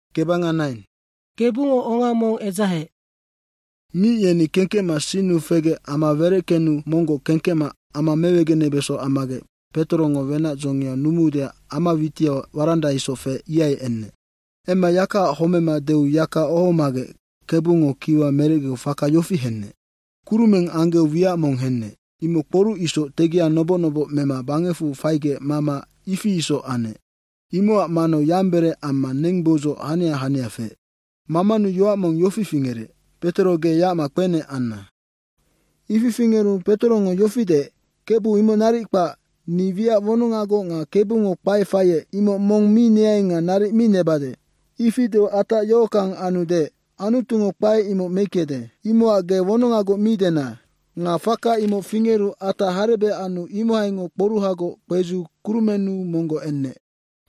Kebanga 9. Kebungo onga mong ezahe. Ni yeni kenkema sinu fege ama verekenu mongo kenkema ama mewege nebeso amage. Petrongo vena zongia numudia ama vitia waranda isofe iai enne. Ema yaka homema deu yaka ohomage kebungo kiwa merege faka yofi henne. Kurumeng ange via mong henne. Imo poru iso tegia nobo mema bangefu faige mama ifi iso ane. Imo mano yambere ama nengbozo hania fe. Mama nu yoa mong yofi fingere. Petro ge ya makpene anna. Ifi fingeru Petro ngo yofi de. Kebu imo nari pa ni via vonungago nga kebu ngo pai faye imo mong mi nea nga nari mi nebade. Ifi de ata yokang anu de. Anu tungo pai imo mekede. Imo age vonungago mi dena. Nga faka imo fingeru ata harebe anu imo haingo poruhago peju kurumenu mongo enne.